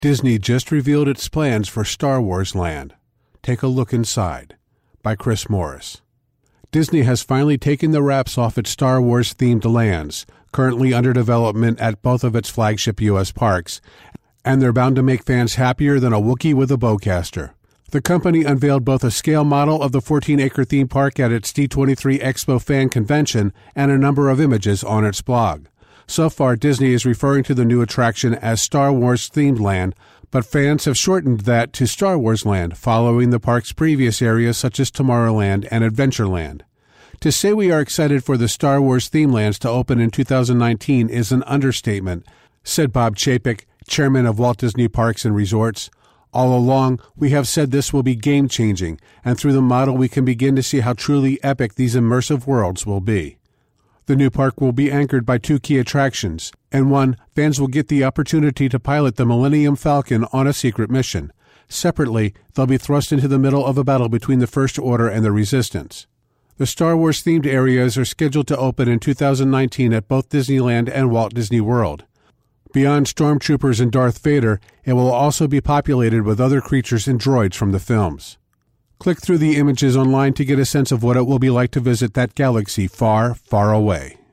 Disney just revealed its plans for Star Wars Land. Take a look inside. By Chris Morris. Disney has finally taken the wraps off its Star Wars-themed lands, currently under development at both of its flagship U.S. parks, and they're bound to make fans happier than a Wookiee with a bowcaster. The company unveiled both a scale model of the 14-acre theme park at its D23 Expo fan convention and a number of images on its blog. So far, Disney is referring to the new attraction as Star Wars-themed land, but fans have shortened that to Star Wars Land, following the park's previous areas such as Tomorrowland and Adventureland. To say we are excited for the Star Wars theme lands to open in 2019 is an understatement, said Bob Chapek, chairman of Walt Disney Parks and Resorts. All along, we have said this will be game-changing, and through the model we can begin to see how truly epic these immersive worlds will be. The new park will be anchored by two key attractions, and one, fans will get the opportunity to pilot the Millennium Falcon on a secret mission. Separately, they'll be thrust into the middle of a battle between the First Order and the Resistance. The Star Wars-themed areas are scheduled to open in 2019 at both Disneyland and Walt Disney World. Beyond stormtroopers and Darth Vader, it will also be populated with other creatures and droids from the films. Click through the images online to get a sense of what it will be like to visit that galaxy far, far away.